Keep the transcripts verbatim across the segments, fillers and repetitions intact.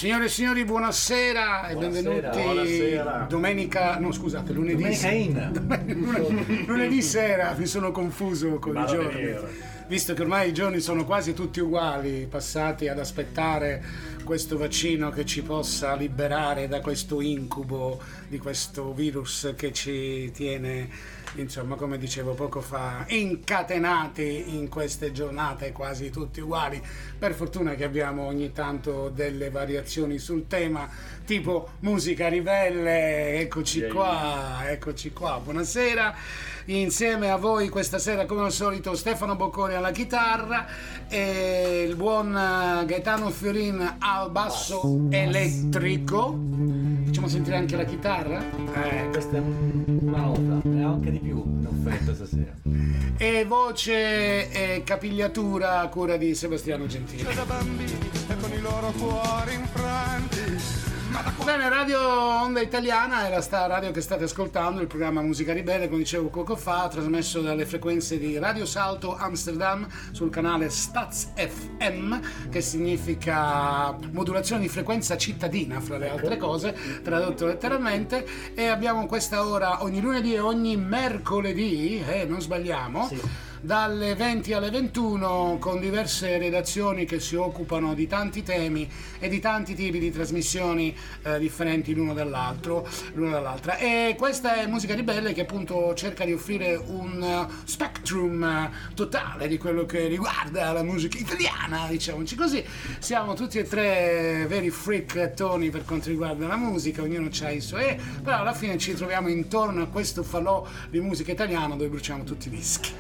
Signore e signori, buonasera e buonasera, benvenuti. Buonasera. Domenica, no scusate, lunedì. Domenica in. Lunedì sera, mi sono confuso con i giorni. Vero. Visto che ormai i giorni sono quasi tutti uguali, passati ad aspettare questo vaccino che ci possa liberare da questo incubo di questo virus che ci tiene, insomma, come dicevo poco fa, incatenati in queste giornate quasi tutti uguali. Per fortuna che abbiamo ogni tanto delle variazioni sul tema, tipo musica ribelle. Eccoci yeah, qua, eccoci qua, buonasera. Insieme a voi questa sera, come al solito, Stefano Bocconi alla chitarra e il buon Gaetano Fiorin al basso elettrico. Facciamo sentire anche la chitarra? Eh, questa è una nota, e anche di più in offerta stasera. E voce e capigliatura a cura di Sebastiano Gentili. Da bambini e con i loro cuori infranti. Bene, Radio Onda Italiana è la sta radio che state ascoltando, il programma Musica Ribelle, come dicevo poco fa, trasmesso dalle frequenze di Radio Salto Amsterdam sul canale Staz F M, che significa modulazione di frequenza cittadina, fra le altre cose, tradotto letteralmente, e abbiamo questa ora ogni lunedì e ogni mercoledì, eh, non sbagliamo, sì, dalle venti alle ventuno, con diverse redazioni che si occupano di tanti temi e di tanti tipi di trasmissioni eh, differenti l'uno dall'altro, l'una dall'altra. E questa è Musica Ribelle, che appunto cerca di offrire un uh, spectrum uh, totale di quello che riguarda la musica italiana, diciamoci così. Siamo tutti e tre veri freaktoni per quanto riguarda la musica, ognuno ha i suoi, però alla fine ci troviamo intorno a questo falò di musica italiana dove bruciamo tutti i dischi.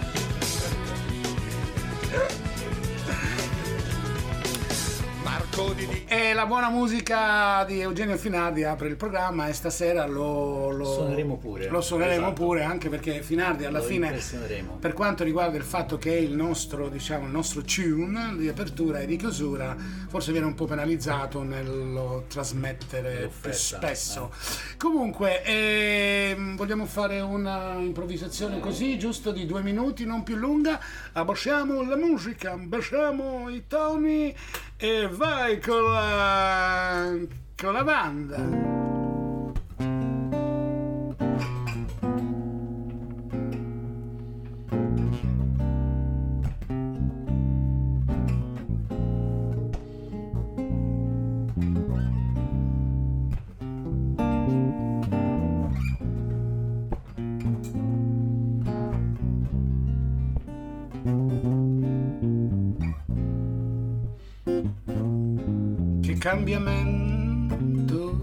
E la buona musica di Eugenio Finardi apre il programma e stasera lo, lo suoneremo pure. Lo suoneremo esatto. pure, anche perché Finardi alla lo fine, per quanto riguarda il fatto che è il nostro, diciamo, il nostro tune di apertura e di chiusura, forse viene un po' penalizzato nello trasmettere più spesso. Eh. Comunque, ehm, vogliamo fare una improvvisazione così, giusto di due minuti, non più lunga. Abbasciamo la musica, abbasciamo i toni e vai con la, con la banda. Cambiamento,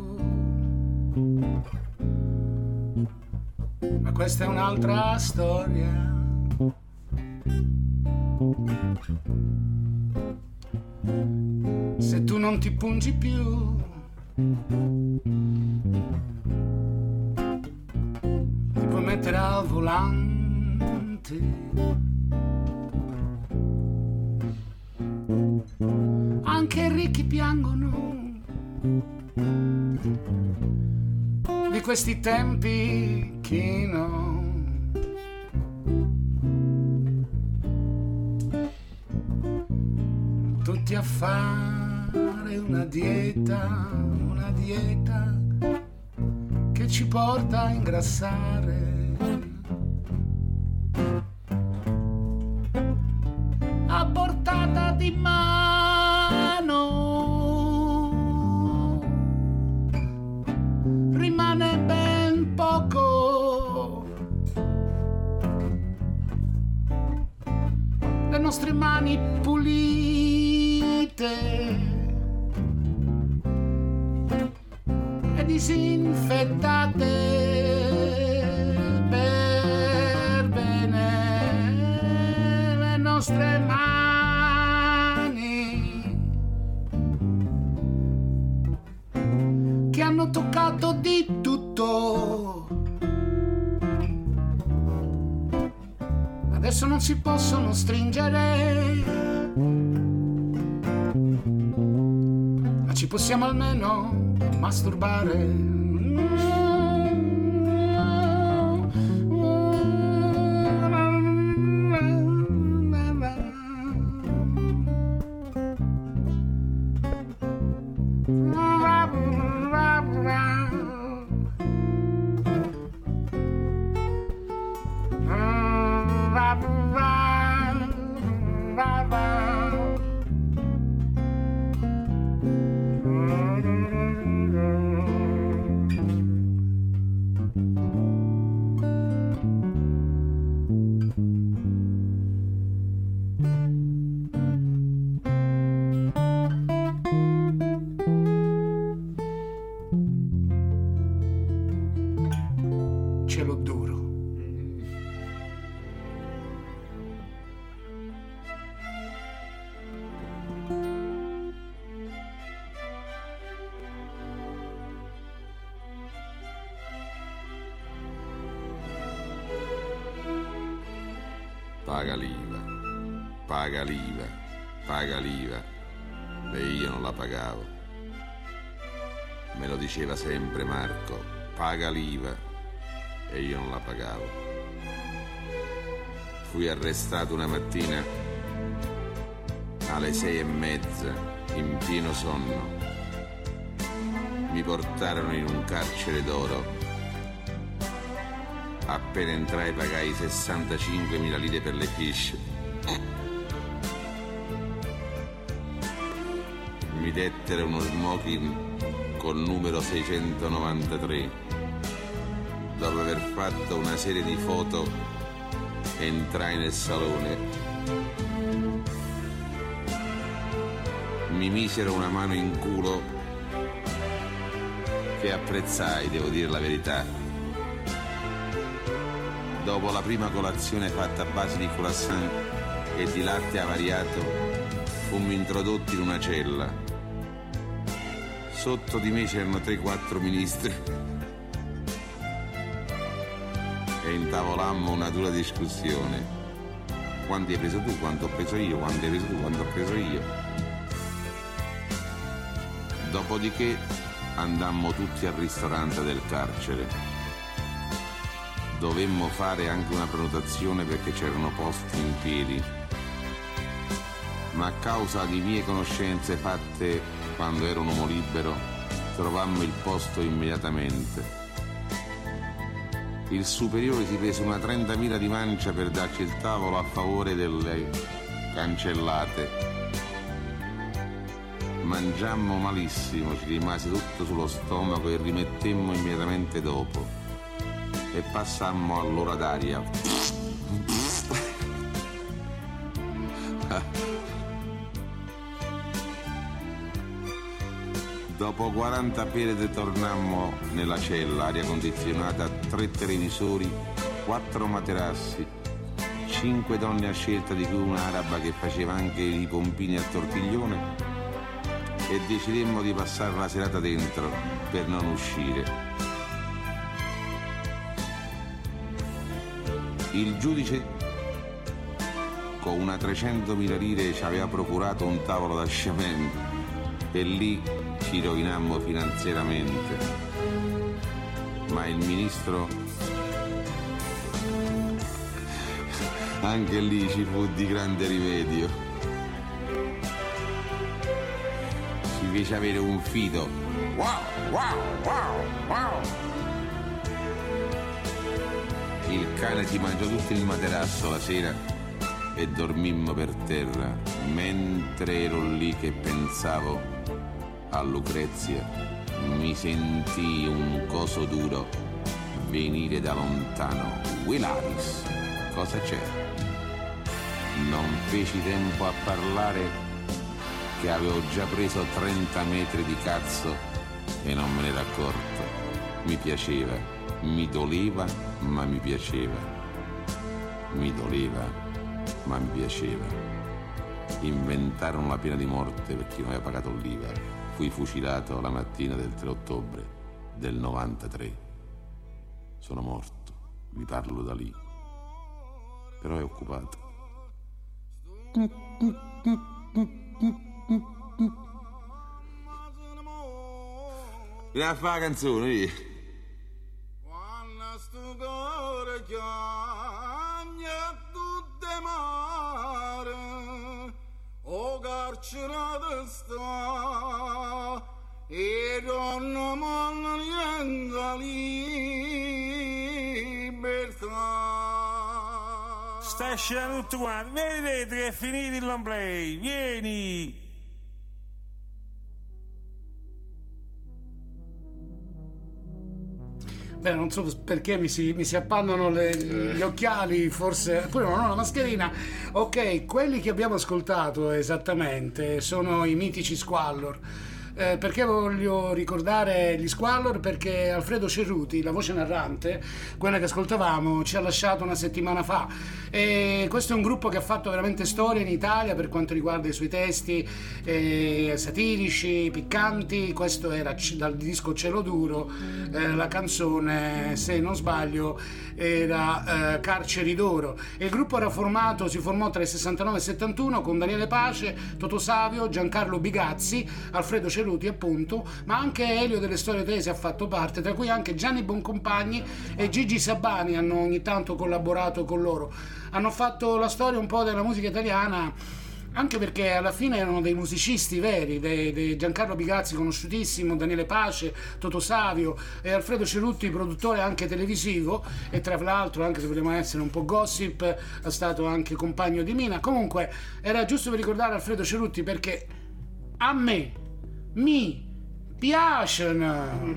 ma questa è un'altra storia. Se tu non ti pungi più, ti puoi mettere al volante. Anche i ricchi piangono di questi tempi chino. Tutti a fare una dieta, una dieta che ci porta a ingrassare. A portata di mano rimane ben poco. Le nostre mani pulite e disinfettate per bene. Le nostre mani che hanno toccato di tutto, adesso non si possono stringere, ma ci possiamo almeno masturbare. paga l'IVA, paga l'IVA, paga l'IVA, e io non la pagavo. Me lo diceva sempre Marco, paga l'IVA, e io non la pagavo. Fui arrestato una mattina alle sei e mezza, in pieno sonno. Mi portarono in un carcere d'oro. Appena entrai pagai sessantacinquemila lire per le fiche. Mi dettero uno smoking col numero seicentonovantatré. Dopo aver fatto una serie di foto, entrai nel salone. Mi misero una mano in culo che apprezzai, devo dire la verità. Dopo la prima colazione fatta a base di croissant e di latte avariato, fummo introdotti in una cella. Sotto di me c'erano tre quattro ministri e intavolammo una dura discussione. Quanti hai preso tu? Quanto ho preso io? Quanto hai preso tu? Quanto ho preso io? Dopodiché andammo tutti al ristorante del carcere. Dovemmo fare anche una prenotazione perché c'erano posti in piedi, ma a causa di mie conoscenze fatte quando ero un uomo libero, trovammo il posto immediatamente. Il superiore si prese una trentamila di mancia per darci il tavolo a favore delle cancellate. Mangiammo malissimo, ci rimase tutto sullo stomaco e rimettemmo immediatamente dopo. E passammo all'ora d'aria. Dopo quaranta pere tornammo nella cella, aria condizionata, tre televisori, quattro materassi, cinque donne a scelta, di cui una araba che faceva anche i pompini a tortiglione, e decidemmo di passare la serata dentro per non uscire. Il giudice con una trecentomila lire ci aveva procurato un tavolo da sciamento e lì ci rovinammo finanziariamente. Ma il ministro, anche lì ci fu di grande rimedio. Ci fece avere un fido. Wow, wow, wow, wow. Il cane ti mangiò tutto il materasso la sera e dormimmo per terra, mentre ero lì che pensavo a Lucrezia. Mi sentii un coso duro venire da lontano. Willaris, cosa c'è? Non feci tempo a parlare che avevo già preso trenta metri di cazzo e non me ne ero accorto. Mi piaceva. Mi doleva, ma mi piaceva. Mi doleva, ma mi piaceva. Inventarono la pena di morte per chi non aveva pagato l'I V A. Fui fucilato la mattina del tre ottobre del novantatré. Sono morto, vi parlo da lì. Però è occupato. Vieni a fare la canzone, lì. Sto cuore chiagna tutte mare, o carcerata sta, e donna manna niente libertà. Sta scendendo tutto quanto, vedete che è finito il long play, vieni! Beh, non so perché mi si, mi si appannano le, gli occhiali, forse pure non ho la mascherina. Ok, quelli che abbiamo ascoltato esattamente sono i mitici Squallor. Eh, perché voglio ricordare gli Squallor? Perché Alfredo Cerruti, la voce narrante, quella che ascoltavamo, ci ha lasciato una settimana fa, e questo è un gruppo che ha fatto veramente storia in Italia per quanto riguarda i suoi testi eh, satirici, piccanti. Questo era c- dal disco Cielo Duro, eh, la canzone, se non sbaglio, era eh, Carceri d'Oro, e il gruppo era formato, si formò tra il sessantanove e il settantuno con Daniele Pace, Toto Savio, Giancarlo Bigazzi, Alfredo Cerruti appunto, ma anche Elio delle Storie Tese ha fatto parte, tra cui anche Gianni Boncompagni e Gigi Sabani hanno ogni tanto collaborato con loro. Hanno fatto la storia un po' della musica italiana, anche perché alla fine erano dei musicisti veri, dei, dei Giancarlo Bigazzi conosciutissimo, Daniele Pace, Toto Savio, e Alfredo Cerruti, produttore anche televisivo, e tra l'altro, anche se vogliamo essere un po' gossip, è stato anche compagno di Mina. Comunque era giusto per ricordare Alfredo Cerruti, perché a me mi piacciono.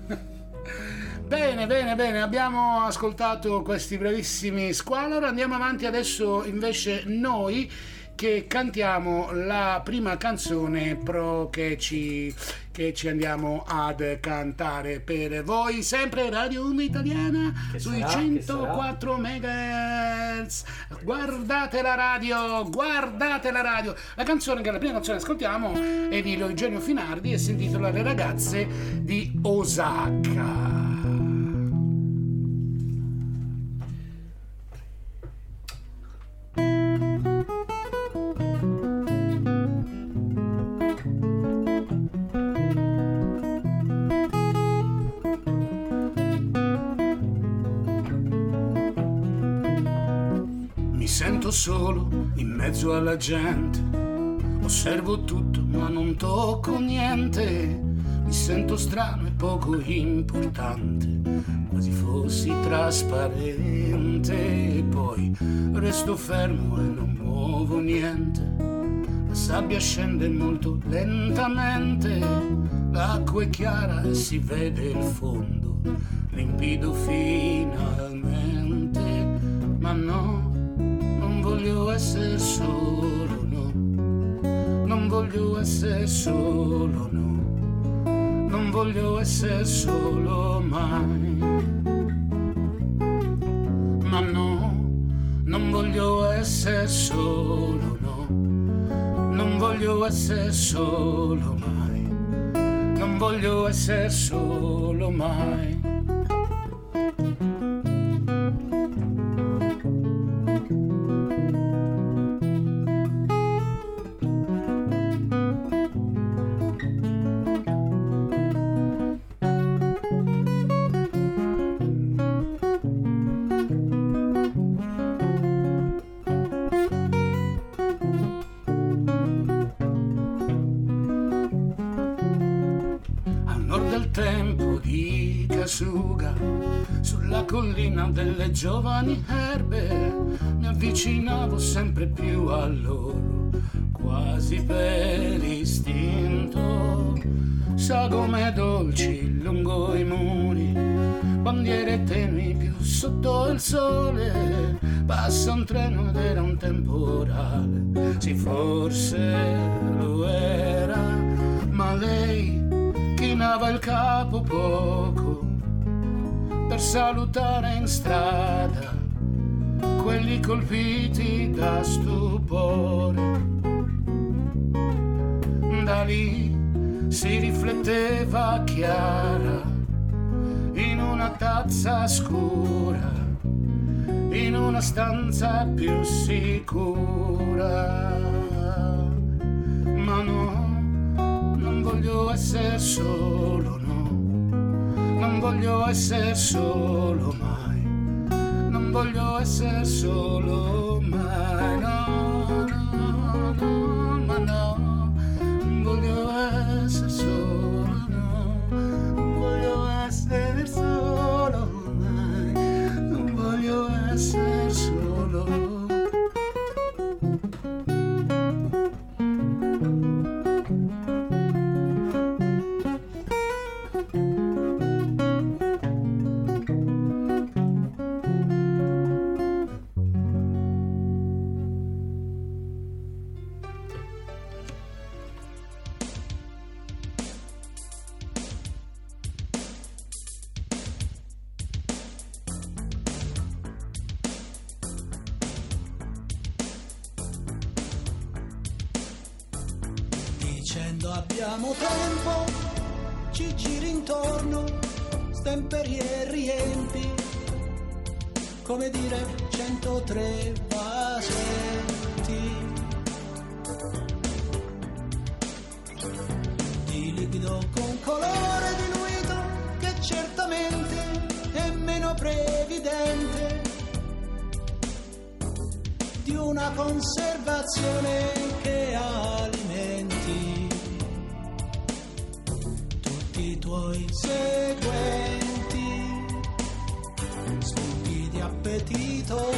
Bene, bene, bene, abbiamo ascoltato questi bravissimi Squallor. Andiamo avanti adesso invece noi, che cantiamo la prima canzone pro che ci, che ci andiamo ad cantare per voi, sempre Radio Onda Italiana che sui sarà, centoquattro megahertz. Guardate la radio, guardate la radio. La canzone, che è la prima canzone che ascoltiamo, è di Eugenio Finardi e si intitola Le ragazze di Osaka. Mi sento solo in mezzo alla gente, osservo tutto ma non tocco niente, mi sento strano e poco importante, quasi fossi trasparente, e poi resto fermo e non muovo niente, la sabbia scende molto lentamente, l'acqua è chiara e si vede il fondo, limpido finalmente, ma no, non voglio essere solo, no, non voglio essere solo, no, non voglio essere solo mai, ma no, non voglio essere solo, no, non voglio essere solo mai, non voglio essere solo mai. Sulla collina delle giovani erbe mi avvicinavo sempre più a loro, quasi per istinto. Sagome dolci lungo i muri, bandiere tenui più sotto il sole. Passa un treno ed era un temporale, sì forse lo era, ma lei chinava il capo poco per salutare in strada quelli colpiti da stupore. Da lì si rifletteva chiara in una tazza scura, in una stanza più sicura. Ma no, non voglio essere solo, no, non voglio essere solo mai, non voglio essere solo mai, no, no, no, ma no, non voglio essere solo, no, non voglio essere solo mai, non voglio essere solo. dicendo abbiamo tempo, ci giri intorno, stemperi e riempi, come dire centotré vasetti di liquido con colore diluito che certamente è meno previdente di una conservazione che alimenti tutti i tuoi seguenti spunti di appetito.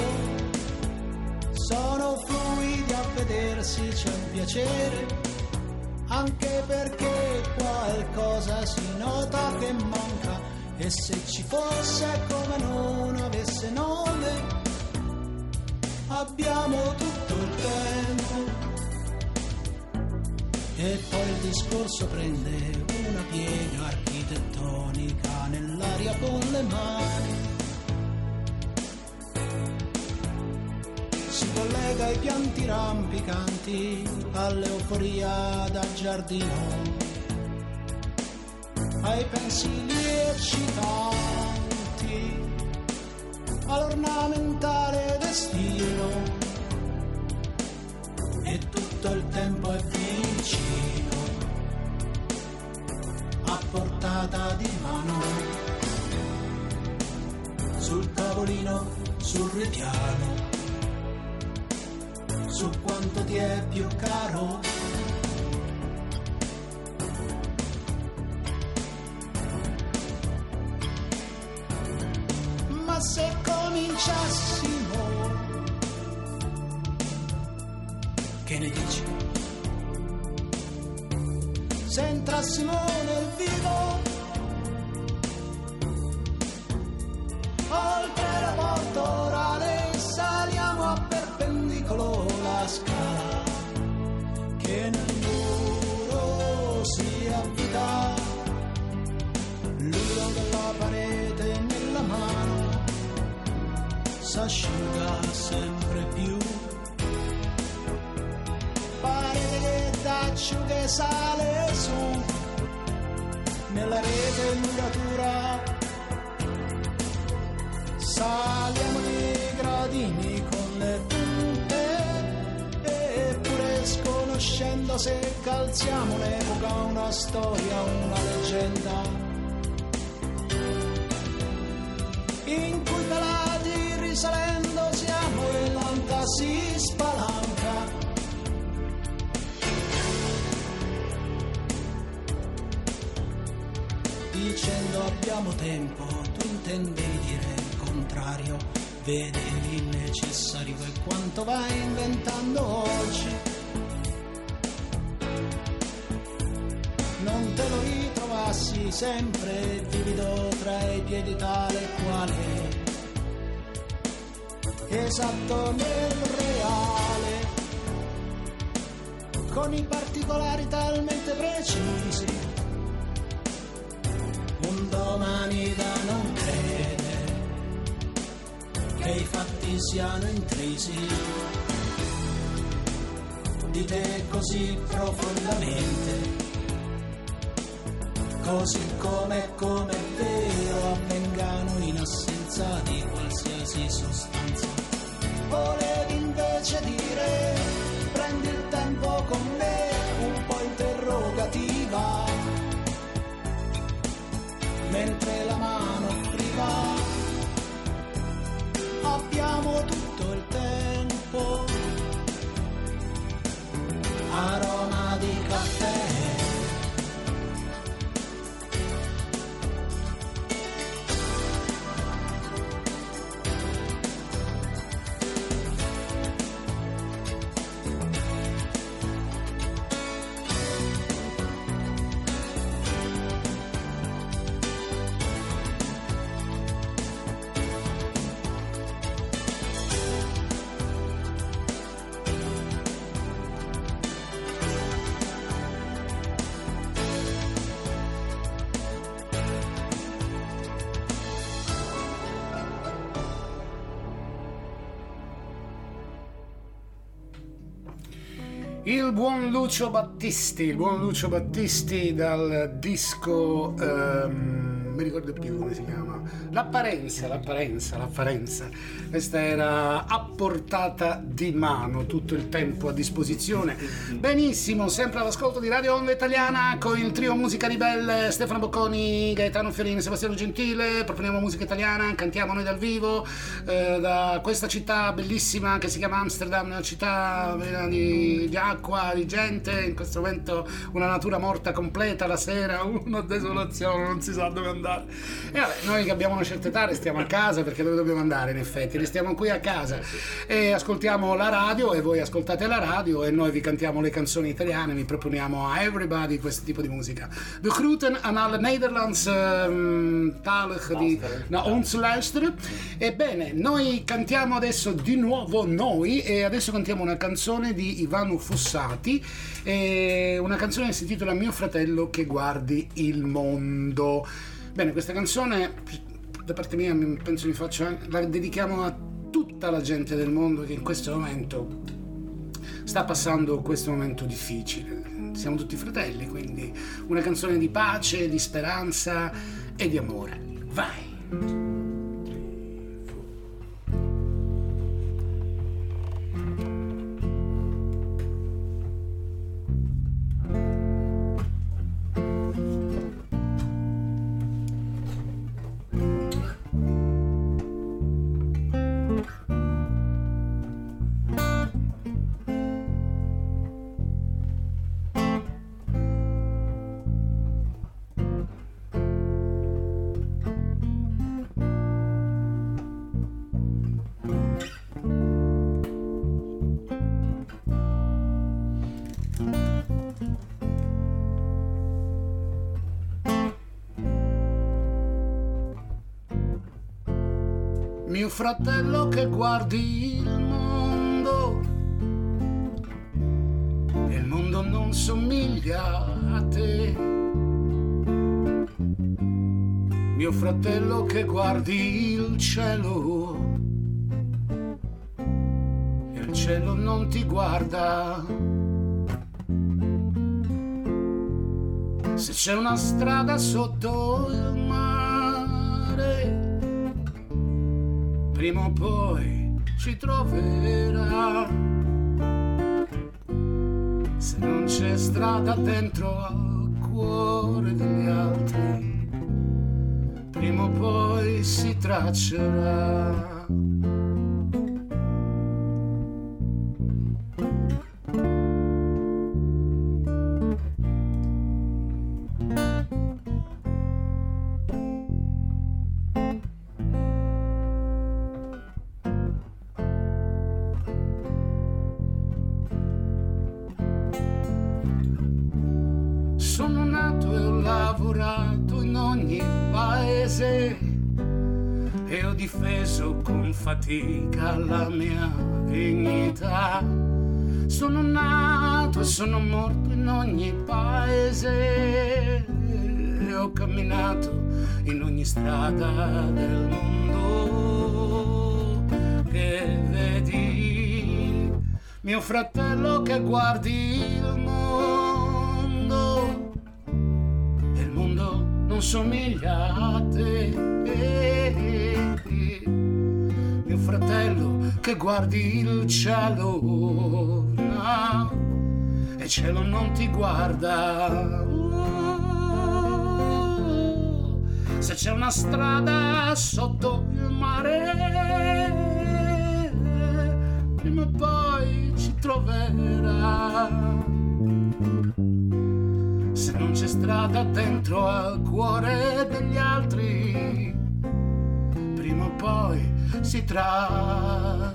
Sono fluidi a vedersi, c'è un piacere, anche perché qualcosa si nota che manca, e se ci fosse come non avesse nome. Abbiamo tutto il tempo. E poi il discorso prende una piega architettonica nell'aria con le mani. Si collega ai pianti rampicanti, all'euforia da giardino, ai pensili eccitanti, all'ornamentale destino, e tutto il tempo è vicino, a portata di mano, sul tavolino, sul ripiano, su quanto ti è più caro. Ma se cominciassimo, che ne dici? Se entrassimo nel vivo, oltre la porta orale, saliamo a perpendicolo la scala che nel muro si avvita, l'uno della parete nella mano s'asciuga sempre più, parete che t'asciughe sale su nella rete muratura, saliamo di gradini con le punte, eppure sconoscendo se calziamo un'epoca, una storia, una leggenda, in cui pelati risalendo siamo e l'onta si spalanca. Dicendo abbiamo tempo, tu intendevi dire il contrario, vedevi il necessario e quanto vai inventando oggi. Non te lo ritrovassi sempre vivido tra i piedi tale quale, esatto nel reale, con i particolari talmente precisi, un domani da non credere che i fatti siano intrisi di te così profondamente, così come come è vero avvengano in assenza di qualsiasi sostanza. Volevi invece dire prendi il tempo con me, un po' interrogativa, mentre la mano offriva abbiamo tutto il tempo, aroma di caffè, Il buon Lucio Battisti, il buon Lucio Battisti dal disco, ehm, mi ricordo più come si chiama, L'apparenza, l'apparenza, l'apparenza. Questa era a portata di mano, tutto il tempo a disposizione. Benissimo, sempre all'ascolto di Radio Onda Italiana con il trio Musica Ribelle, Stefano Bocconi, Gaetano Fiorini, Sebastiano Gentile. Proponiamo musica italiana, cantiamo noi dal vivo eh, da questa città bellissima che si chiama Amsterdam, una città piena di, di acqua, di gente, in questo momento una natura morta completa la sera, una desolazione, non si sa dove andare. E vabbè, noi che abbiamo una certa età restiamo a casa, perché dove dobbiamo andare in effetti? Restiamo qui a casa e ascoltiamo la radio, e voi ascoltate la radio e noi vi cantiamo le canzoni italiane, vi proponiamo a everybody questo tipo di musica. We groeten aan alle Nederlands um, talig die naar ons luisteren. Ebbene, noi cantiamo adesso di nuovo noi, e adesso cantiamo una canzone di Ivano Fossati, e una canzone che si intitola Mio fratello che guardi il mondo. Bene, questa canzone da parte mia penso mi faccio anche, la dedichiamo a tutta la gente del mondo che in questo momento sta passando questo momento difficile. Siamo tutti fratelli, quindi una canzone di pace, di speranza e di amore. Vai! Mio fratello che guardi il mondo e il mondo non somiglia a te. Mio fratello che guardi il cielo e il cielo non ti guarda. Se c'è una strada sotto il mare, prima o poi ci troverà. Se non c'è strada dentro al cuore degli altri, prima o poi si traccerà. Sono nato e ho lavorato in ogni paese e ho difeso con fatica la mia dignità. Sono nato e sono morto in ogni paese e ho camminato in ogni strada del mondo che vedi. Mio fratello che guardi il mondo e il mondo non somiglia a te. Mio fratello che guardi il cielo, no, e il cielo non ti guarda. Se c'è una strada sotto il mare, prima o poi ci troverà. Se non c'è strada dentro al cuore degli altri, prima o poi si traccerà.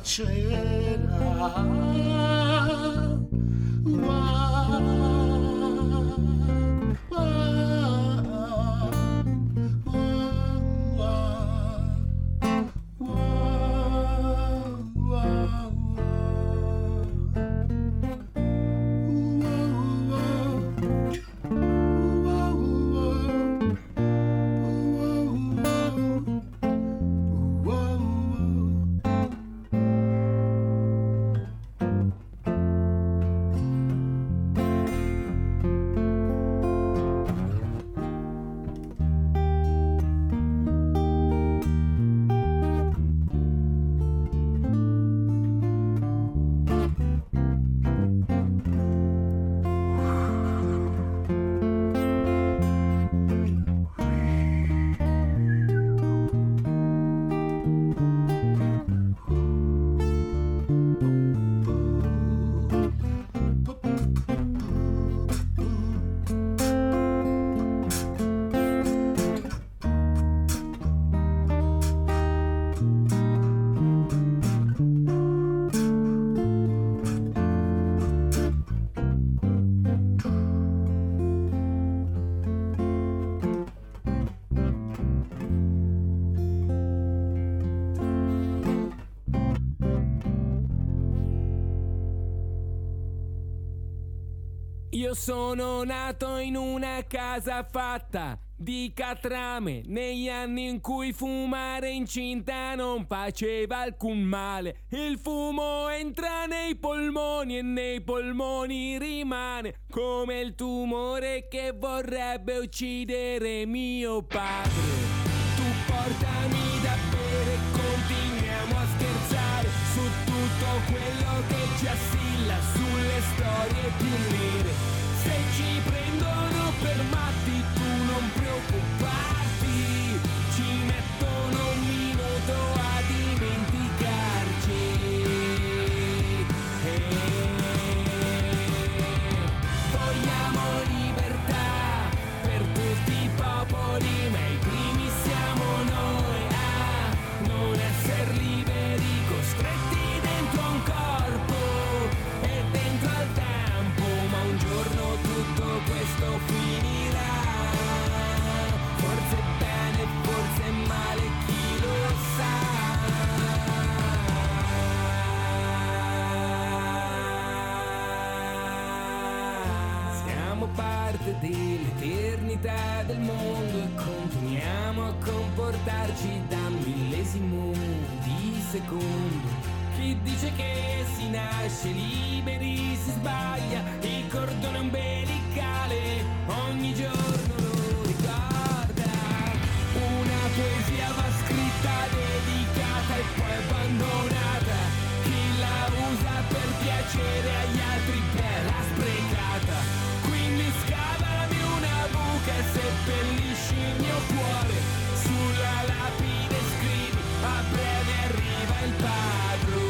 Io sono nato in una casa fatta di catrame, negli anni in cui fumare incinta non faceva alcun male. Il fumo entra nei polmoni e nei polmoni rimane come il tumore che vorrebbe uccidere mio padre. Tu portami da bere, continuiamo a scherzare su tutto quello che ci assilla, sulle storie più nere. Se ci prendono per matti tu non preoccuparti, ci mettono un minuto a dimenticarci. Eh, vogliamo libertà per tutti i popoli, ma i primi siamo noi a non essere liberi, costretti dentro a un corpo e dentro al tempo, ma un giorno tutto questo finirà. Forse bene, forse male, chi lo sa. Siamo parte dell'eternità del mondo e continuiamo a comportarci da millesimo di secondo. Chi dice che si nasce liberi si sbaglia, il cordone ombelicale ogni giorno lo ricorda. Una poesia va scritta, dedicata e poi abbandonata. Chi la usa per piacere agli altri per la sprecata. Quindi scavami una buca e seppellisci il mio cuore. Sulla lapide scrivi: a breve arriva il padrone.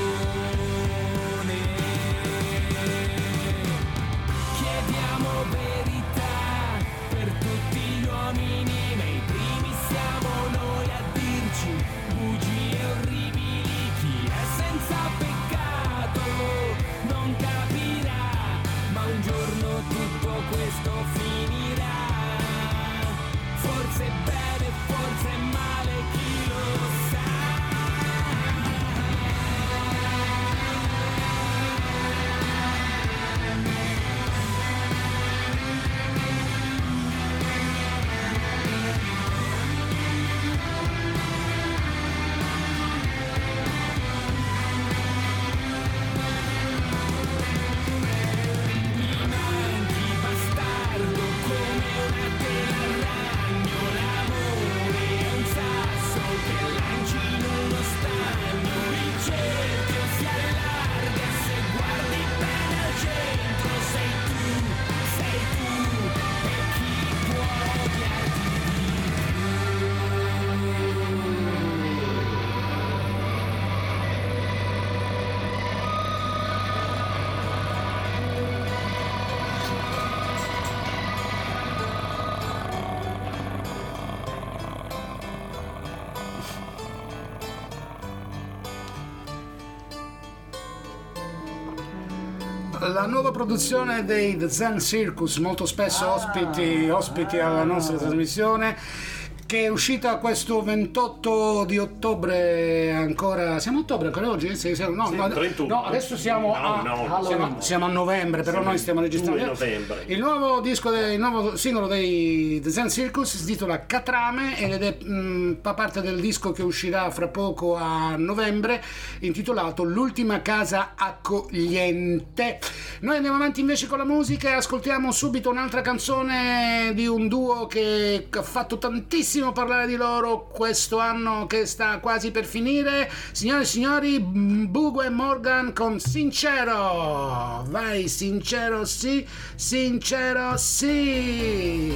Chiediamo verità per tutti gli uomini, ma i primi siamo noi a dirci bugie orribili. Chi è senza peccato non capirà, ma un giorno tutto questo finirà. Forse bene, forse male, chi lo sa. La nuova produzione dei The Zen Circus, molto spesso ospiti, ospiti alla nostra trasmissione, che è uscita questo ventotto di ottobre. Ancora siamo a ottobre ancora oggi? Sì, siamo, no, Sì, no, trentuno. no, adesso siamo, No, a, no, siamo, siamo a novembre, però siamo noi stiamo registrando due novembre. il nuovo disco del, il nuovo singolo dei The Zen Circus si intitola Catrame ed è mh, fa parte del disco che uscirà fra poco a novembre, intitolato L'ultima casa accogliente. Noi andiamo avanti invece con la musica e ascoltiamo subito un'altra canzone di un duo che ha fatto tantissimo parlare di loro questo anno che sta quasi per finire. Signore e signori, Bugo e Morgan con Sincero. Vai, sincero sì, sincero sì.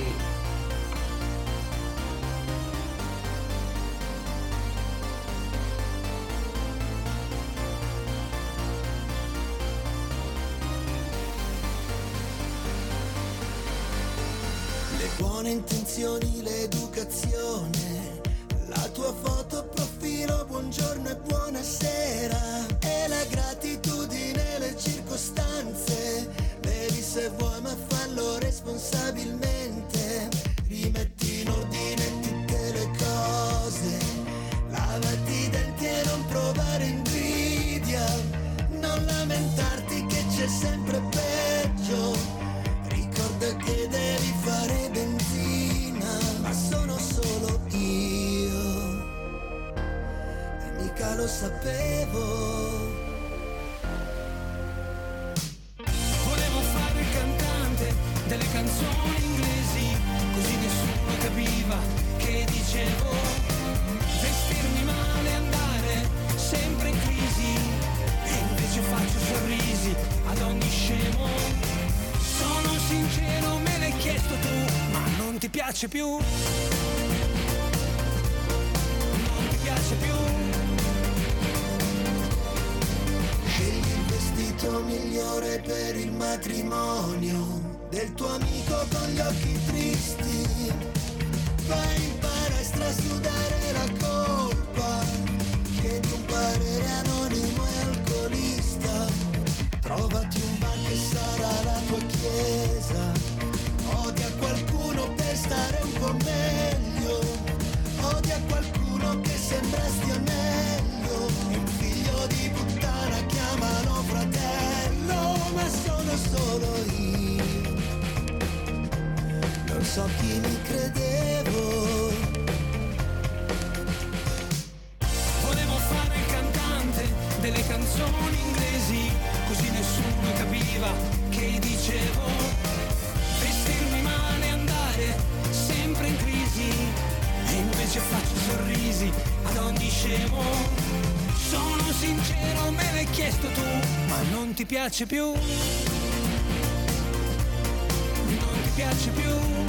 Buone intenzioni, l'educazione, la tua foto profilo, buongiorno e buonasera, e la gratitudine, le circostanze, bevi se vuoi ma fallo responsabilmente, rimetti in ordine tutte le cose, lavati i denti e non provare invidia, non lamentarti che c'è sempre peggio. sapevo. Volevo fare il cantante delle canzoni inglesi, così nessuno capiva che dicevo. Vestirmi male, andare sempre in crisi, e invece faccio sorrisi ad ogni scemo. Sono sincero, me l'hai chiesto tu, ma non ti piace più? Non ti piace più? Scegli il vestito migliore per il matrimonio del tuo amico con gli occhi tristi. Vai in palestra a sudare la colpa, chiedi un parere anonimo e alcolista. Trovati un bar che sarà la tua chiesa. Odia qualcuno per stare un po' meglio. Odia qualcuno che sembrasti meglio. E un figlio di puttana chiamano fratello, ma sono solo io. Non so chi mi credevo. Volevo fare il cantante delle canzoni inglesi, così nessuno capiva che dicevo. Vestirmi male, andare sempre in crisi, e invece faccio sorrisi ad ogni scemo. Sono sincero, me l'hai chiesto tu, ma non ti piace più? Non ti piace più?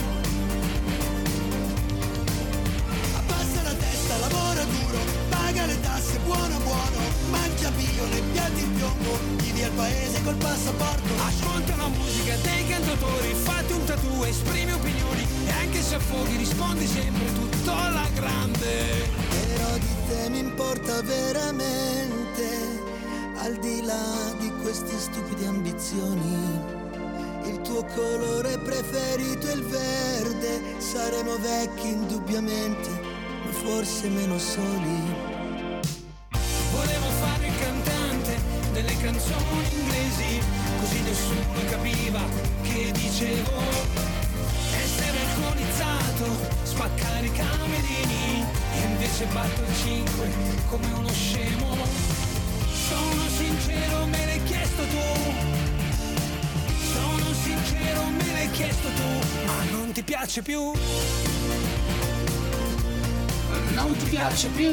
Abbassa la testa, lavora duro, paga le tasse, buono buono, mangia bio nei piatti in piombo, vivi al paese col passaporto. Ascolta la musica dei cantautori, fatti un tattoo, esprimi opinioni, e anche se affoghi rispondi sempre tutto alla grande. Però di te mi importa veramente, al di là di queste stupide ambizioni. Il tuo colore preferito è il verde, saremo vecchi indubbiamente, ma forse meno soli. Volevo fare il cantante delle canzoni inglesi, così nessuno capiva che dicevo. Essere alcolizzato, spaccare i camerini, e invece batto il cinque come uno scemo. Sono sincero, me l'hai chiesto tu. Sono sincero, me l'hai chiesto tu, ma non ti piace più? Non ti piace più?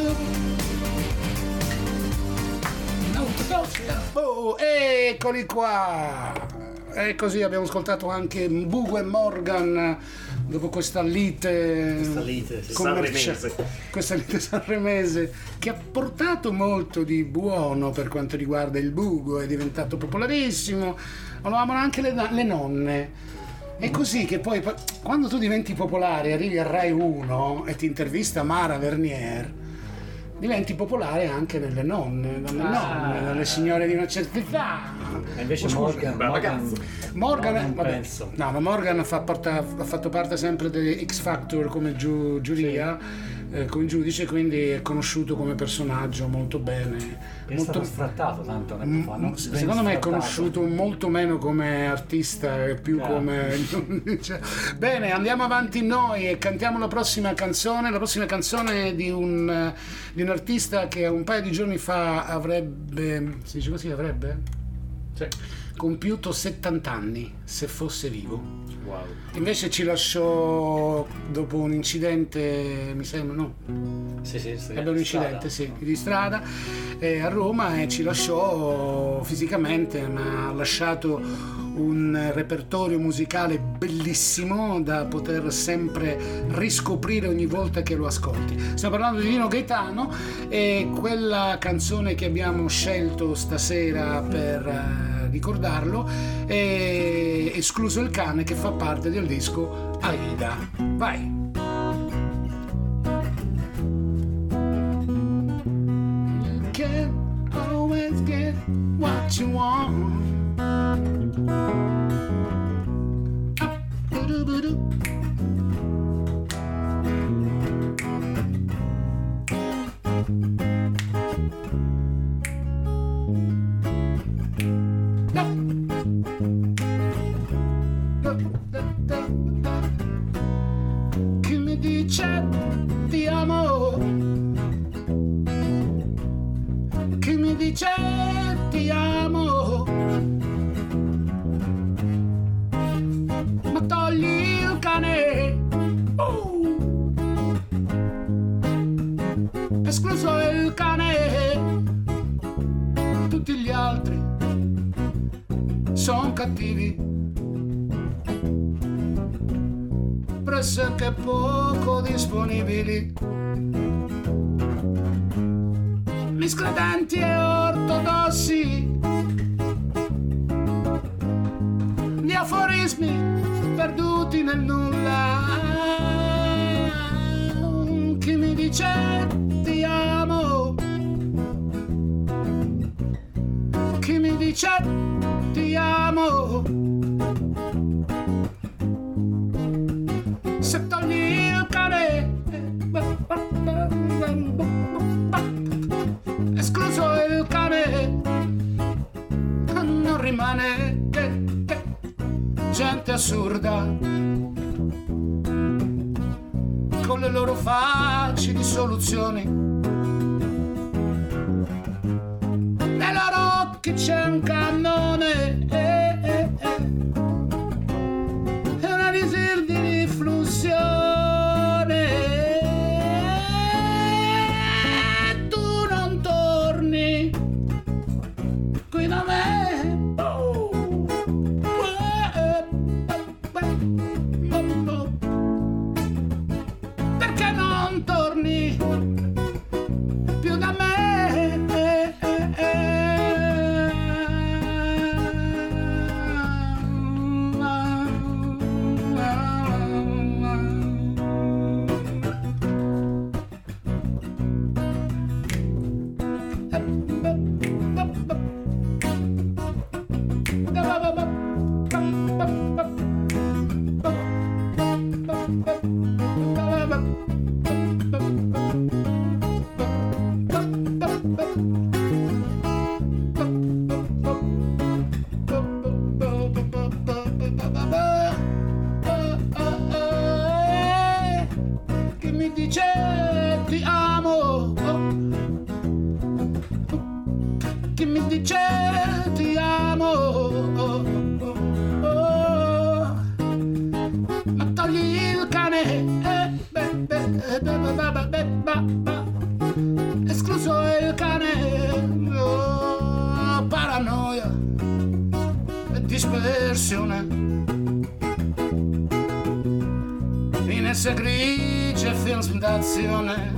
Non ti piace? Oh, eccoli qua! E così abbiamo ascoltato anche Mbugo e Morgan dopo questa lite, questa lite commercia- sanremese. questa lite sanremese che ha portato molto di buono per quanto riguarda il bugo, è diventato popolarissimo, lo amano anche le, le nonne. È così che poi quando tu diventi popolare, arrivi a Rai uno e ti intervista Mara Vernier, diventi popolare anche nelle nonne, dalle Ah. nonne, dalle signore di una certa età. E invece Oh, scusa, Morgan, beh, Morgan, Morgan, no, non vabbè, penso. no, ma Morgan fa porta- ha fatto parte sempre di X Factor come giu- giuria, eh, come giudice, quindi è conosciuto come personaggio molto bene. È molto, stato sfrattato tanto tempo fa, no? secondo me è Ben conosciuto molto meno come artista e più Ah. come cioè, bene, andiamo avanti noi e cantiamo la prossima canzone. La prossima canzone è di un, di un artista che un paio di giorni fa avrebbe, si dice così, avrebbe Sì. compiuto settanta anni se fosse vivo. Wow. Invece ci lasciò dopo un incidente, mi sembra, no? Sì, sì, sì. Ebbe un incidente, sì, di strada eh, a Roma, e ci lasciò fisicamente, ma ha lasciato un repertorio musicale bellissimo da poter sempre riscoprire ogni volta che lo ascolti. Stiamo parlando di Nino Gaetano, e quella canzone che abbiamo scelto stasera per eh, ricordarlo è Escluso il cane, che fa parte del disco Aida. Vai! Can't always get what you want. Up-a-doo-ba-doo. Chi mi dice ti amo dice ti amo, ma togli il cane, uh. escluso il cane, tutti gli altri son cattivi, pressoché poco disponibili, miscredenti e ortodossi, gli aforismi perduti nel nulla. Chi mi dice ti amo, chi mi dice ti amo, se togli il cane, escluso il cane, non rimane che, che gente assurda con le loro facili soluzioni. Nei loro occhi c'è un cannone eh, eh, eh. e una visir di riflussione. Tu non torni qui da me, oh. eh, eh, eh, oh. Perché non torni più da me? Escluso il cane, oh, paranoia e dispersione, finestre grigie, film d'azione,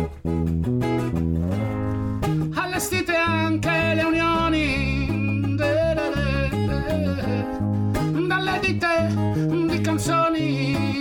allestite anche le unioni de, de, de, de, dalle dite di canzoni.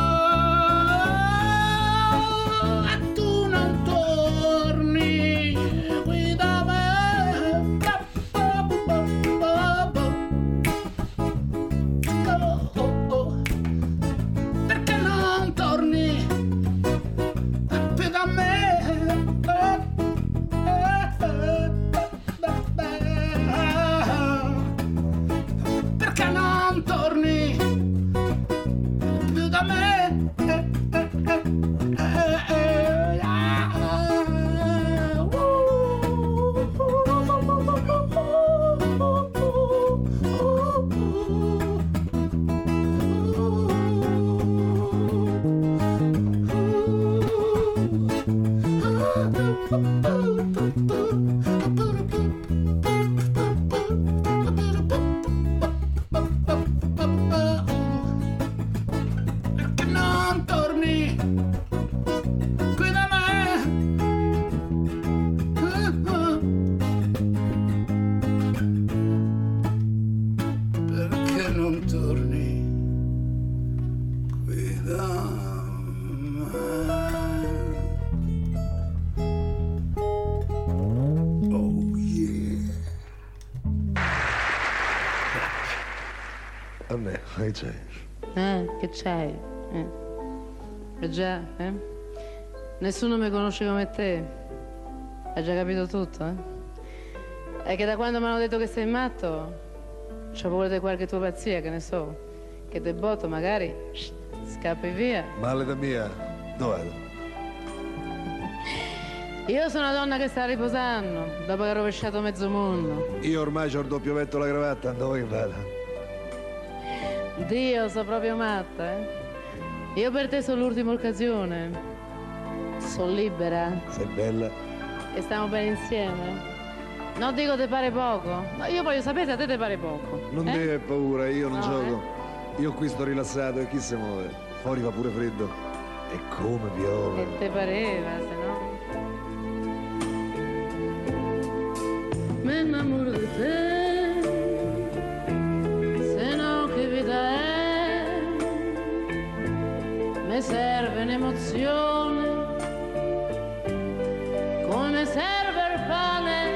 Che c'è? Eh, che c'hai? Eh. Eh già, eh? Nessuno mi conosce come te. Hai già capito tutto, eh? È che da quando mi hanno detto che sei matto, c'ho paura di qualche tua pazzia, che ne so. Che te botto, magari scappi via. Male da mia, dov'è? Io sono una donna che sta riposando dopo che ha rovesciato mezzo mondo. Io ormai c'ho il doppio petto alla cravatta, dove che vada? Dio, so proprio matta, eh? Io per te sono l'ultima occasione. Sono libera. Sei bella. E stiamo bene insieme. Non dico te pare poco. No, io voglio sapere se a te te pare poco. Non eh? devi avere paura, io non No, gioco. Eh? Io qui sto rilassato e chi si muove? Fuori fa pure freddo. E come piove. Che te pareva, se no? Me innamoro di te, se no che vita è? Me serve un'emozione, come serve il pane.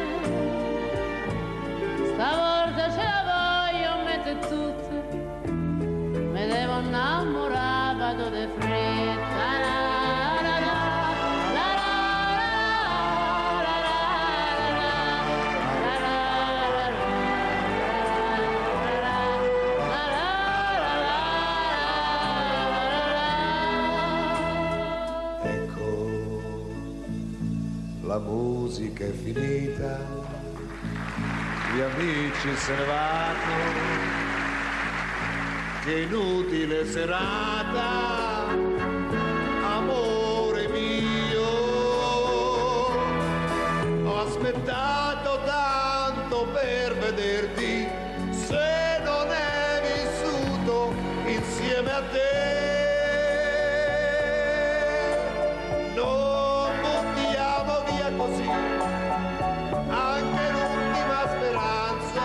Stavolta ce la voglio mettere tutta, me devo innamorare, vado di fretta. La musica è finita, gli amici se ne vanno, che inutile serata, amore mio, ho aspettato tanto per vederti, se non è vissuto insieme a te. Così, anche l'ultima speranza.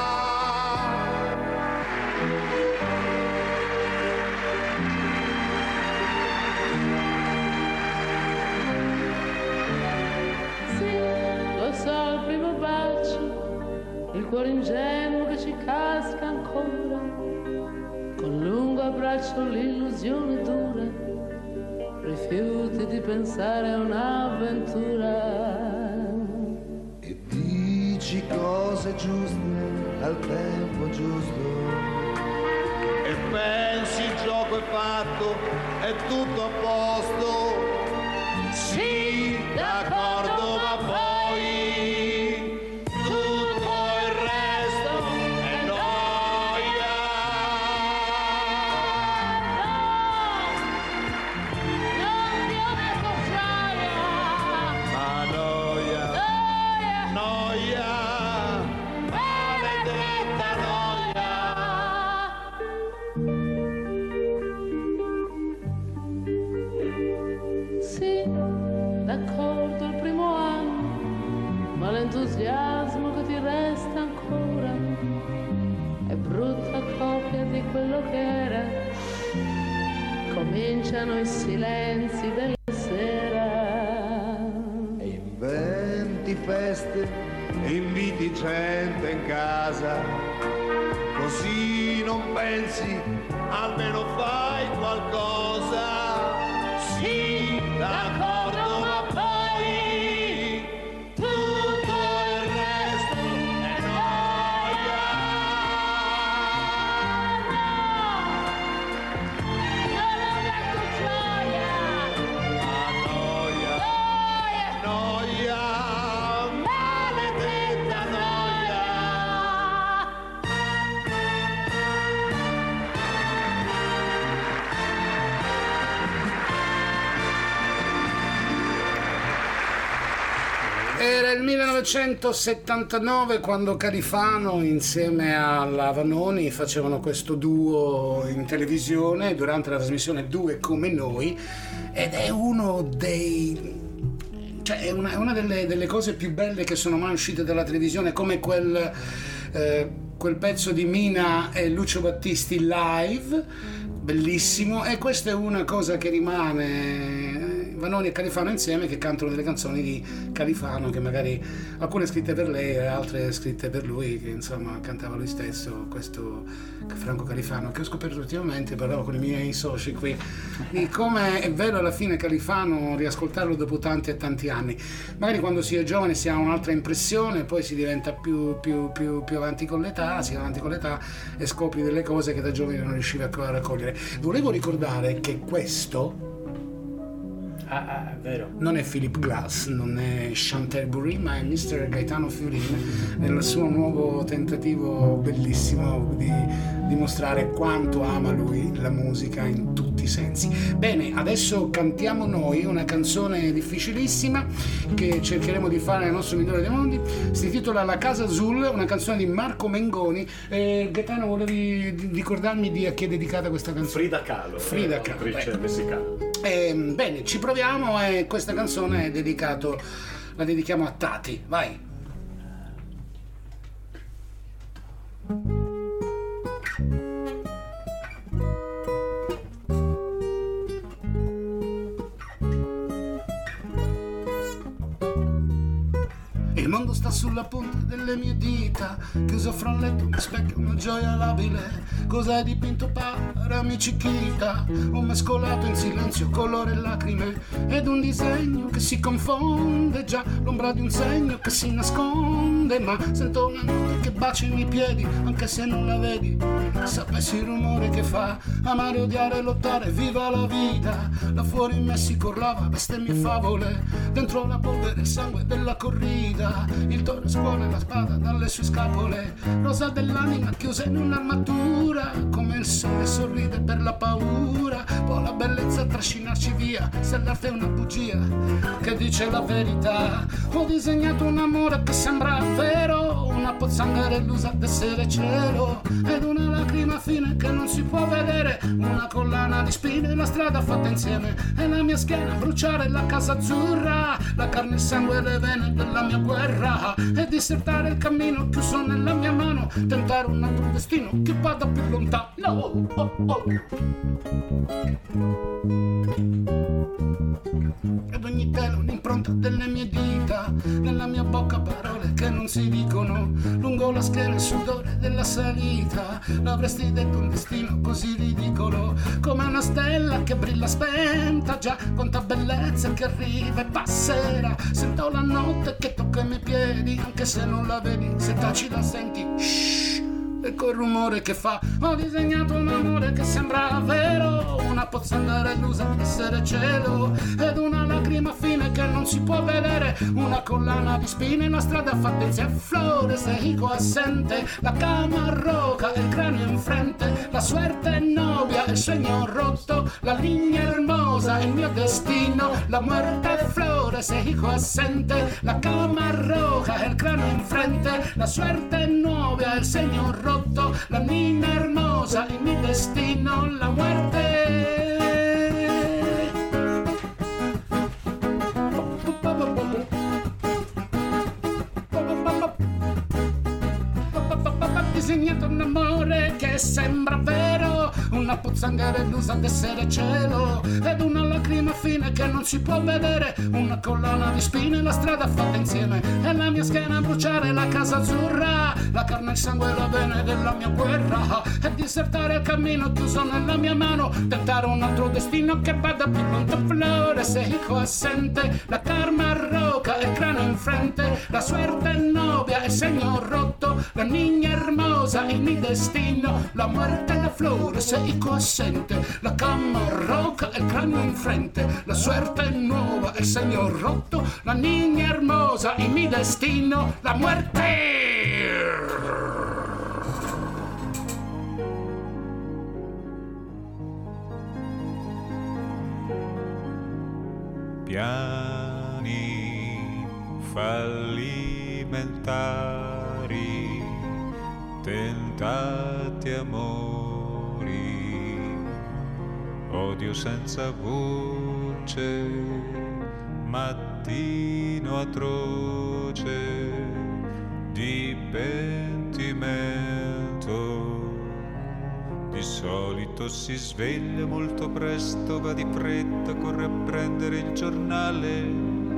Sì, lo so, il primo bacio, il cuore ingenuo che ci casca ancora, con lungo abbraccio l'illusione dura. Rifiuti di pensare a un'avventura e dici cose giuste al tempo giusto e pensi il gioco è fatto, è tutto a posto. Sì, d'accordo, ma poi tutto il resto è noia. L'entusiasmo che ti resta ancora è brutta copia di quello che era. Cominciano i silenzi della sera e inventi feste e inviti gente in casa, così non pensi, almeno fai qualcosa. Sì, d'accordo, ma poi tutto il resto è noia. No, non ho detto gioia. Ah, noia, noia, maledetta noia. Era il millenovecentosettantanove quando Califano insieme alla Vanoni facevano questo duo in televisione durante la trasmissione Due come noi, ed è uno dei cioè è una, è una delle, delle cose più belle che sono mai uscite dalla televisione, come quel eh, quel pezzo di Mina e Lucio Battisti live, bellissimo. E questa è una cosa che rimane, Vanoni e Califano insieme, che cantano delle canzoni di Califano, che magari alcune scritte per lei e altre scritte per lui, che insomma cantava lui stesso, questo Franco Califano, che ho scoperto ultimamente. Parlavo con i miei soci qui di come è bello alla fine Califano riascoltarlo dopo tanti e tanti anni. Magari quando si è giovane si ha un'altra impressione, poi si diventa più, più, più, più avanti con l'età, si va avanti con l'età e scopri delle cose che da giovane non riuscivi a raccogliere. Volevo ricordare che questo Ah, ah, è vero. Non è Philip Glass, non è Chanterbury, ma è mister Gaetano Fiorin nel suo nuovo tentativo bellissimo di dimostrare quanto ama lui la musica in tutti i sensi. Bene, adesso cantiamo noi una canzone difficilissima che cercheremo di fare nel nostro migliore dei mondi. Si intitola La Casa Azul, una canzone di Marco Mengoni. eh, Gaetano, volevi ricordarmi di a chi è dedicata questa canzone? Frida Kahlo. Frida eh, Kahlo, attrice messicana. Eh, bene, ci proviamo e questa canzone è dedicato, la dedichiamo a Tati. Vai. Il mondo sta sulla punta delle mie dita, chiuso fra un letto, mi specchia una gioia labile. Cosa hai dipinto, parami Chiquita? Ho mescolato in silenzio colore e lacrime ed un disegno che si confonde, già l'ombra di un segno che si nasconde. Ma sento una notte che bacia i miei piedi, anche se non la vedi. Sapessi il rumore che fa, amare, odiare, lottare, viva la vita. Là fuori in me si corrava, bestemmie e favole, dentro la polvere e sangue della corrida. Il toro scuole la spada dalle sue scapole, rosa dell'anima chiusa in un'armatura, come il sole sorride per la paura. Può la bellezza trascinarci via, se l'arte è una bugia che dice la verità. Ho disegnato un amore che sembra vero, una pozzanghera illusa d'essere cielo, ed una lacrima fine che non si può vedere, una collana di spine, la strada fatta insieme, e la mia schiena bruciare la casa azzurra, la carne, il sangue e le vene della mia guerra, e dissertare il cammino chiuso nella mia mano, tentare un altro destino che vada più lontano. Oh, oh. Ed ogni tela un'impronta delle mie dita, nella mia bocca parole che non si dicono, lungo la schiena il sudore della salita. L'avresti detto un destino così ridicolo, come una stella che brilla spenta, già quanta bellezza che arriva e passerà. Sento la notte che tocca i miei piedi, anche se non la vedi, se taci la senti, shh, e col rumore che fa. Ho disegnato un amore che sembra vero, una pozzanghera illusa d'essere cielo, ed una lacrima fine che non si può vedere, una collana di spine, una strada fatta insieme. Flores e higo assente, la cama roca e il cranio in frente, la suerte novia, il segno rotto, la linea hermosa, il mio destino, la muerte. Flores e higo assente, la cama roca e il cranio in frente, la suerte novia, il segno rotto, la niña hermosa, il mio destino, la muerte. Disegnato un amore che sembra vero, una pozzanghera illusa d'essere cielo, ed una lacrima fine che non si può vedere, una collana di spine, la strada fatta insieme, e la mia schiena bruciare la casa azzurra, la carne, il sangue e la vene della mia guerra, e dissertare il cammino chiuso nella mia mano, tentare un altro destino che vada più lontano. Flores e hijo assente, la karma roca e il cranio in frente, la suerte novia e il segno rotto, la niña hermosa, il mio destino, la muerte. La flores e hijo assente, la cama roca e il cranio in frente, la suerte nuova e il segno rotto, la niña hermosa, il mio destino, la muerte. Piani fallimentari, tentati amori, odio senza voce, mattino atroce di pentimento. Di solito si sveglia molto presto, va di fretta, corre a prendere il giornale,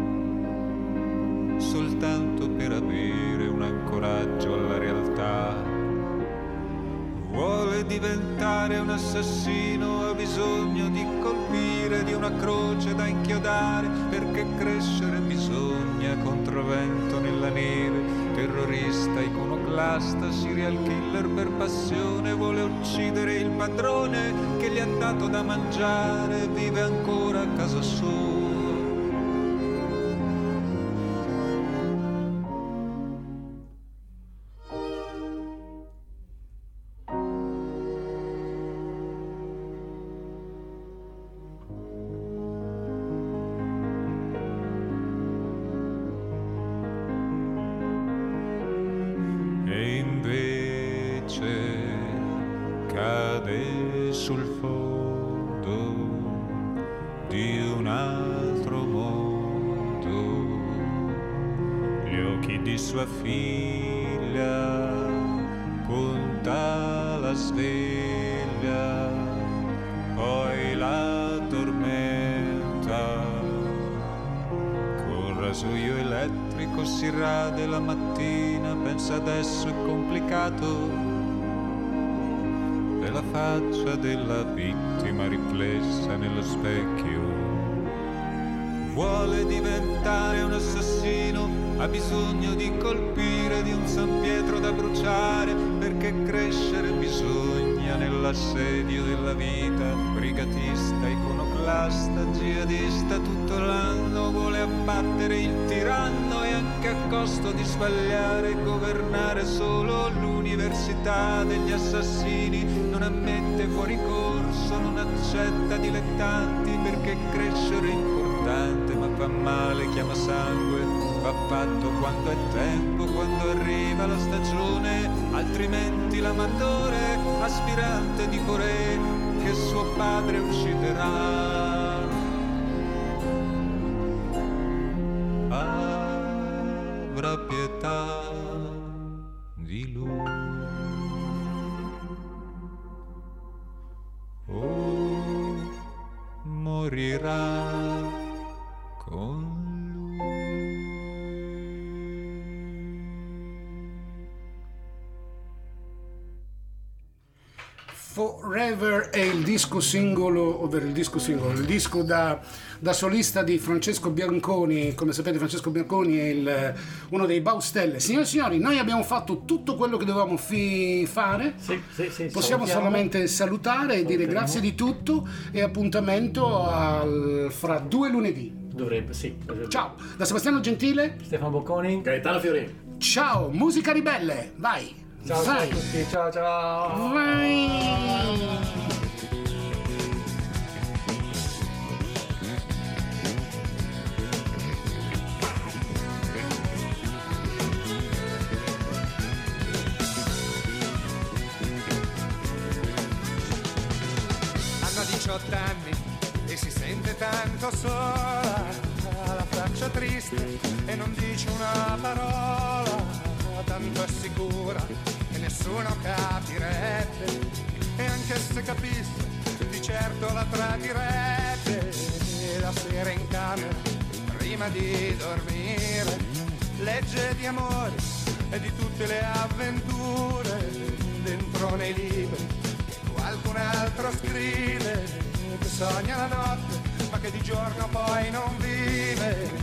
soltanto per avere un ancoraggio alla realtà. Vuole diventare un assassino, ha bisogno di colpire, di una croce da inchiodare, perché crescere bisogna controvento nella neve. Terrorista, iconoclasta, serial killer per passione, vuole uccidere il padrone che gli ha dato da mangiare, vive ancora a casa sua sua figlia, conta la sveglia, poi la tormenta. Col rasoio elettrico si rade la mattina, pensa adesso è complicato. E la faccia della vittima riflessa nello specchio. Vuole diventare un assassino, ha bisogno di colpire, di un San Pietro da bruciare, perché crescere bisogna nell'assedio della vita. Brigatista, iconoclasta, jihadista, tutto l'anno vuole abbattere il tiranno e anche a costo di sbagliare, governare solo l'università degli assassini. Non ammette fuori corso, non accetta dilettanti, perché crescere è importante, ma fa male, chiama sangue, va fatto quando è tempo, quando arriva la stagione, altrimenti l'amatore, aspirante di Coré, che suo padre ucciderà, avrà pietà di lui. O morirà con Forever è il disco singolo, ovvero il disco singolo, il disco da, da solista di Francesco Bianconi. Come sapete, Francesco Bianconi è il, uno dei Baustelle. Signore e signori, noi abbiamo fatto tutto quello che dovevamo fi- fare. Sì, sì, sì, possiamo salutiamo. solamente salutare e dire grazie di tutto e appuntamento al, fra due lunedì. Dovrebbe, sì. Dovrebbe. Ciao, da Sebastiano Gentile, Stefano Bocconi, Gaetano Fiorini. Ciao, musica ribelle, vai. Ciao, ciao a vai. tutti, ciao ciao. Vai. Hanno diciotto anni e si sente tanto sola, ha la faccia triste e non dice una parola, tanto è sicura che nessuno capirebbe, e anche se capisse di certo la tradirebbe. E la sera in camera prima di dormire legge di amori e di tutte le avventure dentro nei libri che qualcun altro scrive, che sogna la notte ma che di giorno poi non vive.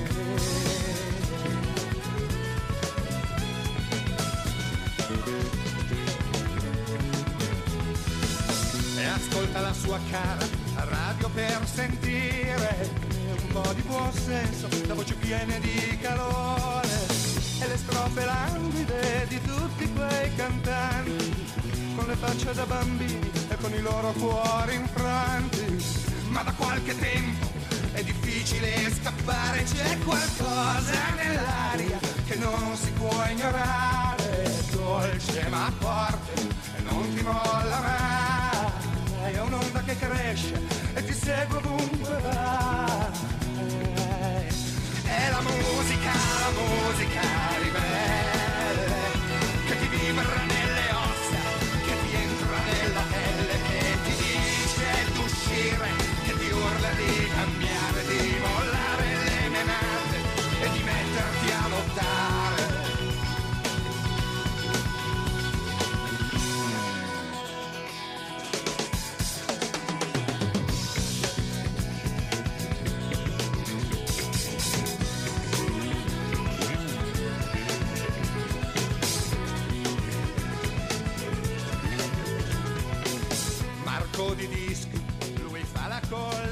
E ascolta la sua cara radio per sentire un po' di buon senso, la voce piena di calore e le strofe languide di tutti quei cantanti con le facce da bambini e con i loro cuori infranti. Ma da qualche tempo è difficile scappare, c'è qualcosa nell'aria che non si può ignorare, è dolce ma forte e non ti molla mai, è un'onda che cresce e ti segue ovunque vai. È la musica, la musica ribelle che ti vibra nelle ossa, che ti entra nella pelle, che ti dice d'uscire, che ti urla di cambiare, di mollare le menate e di metterti a lottare. Marco di dischi, lui fa la colla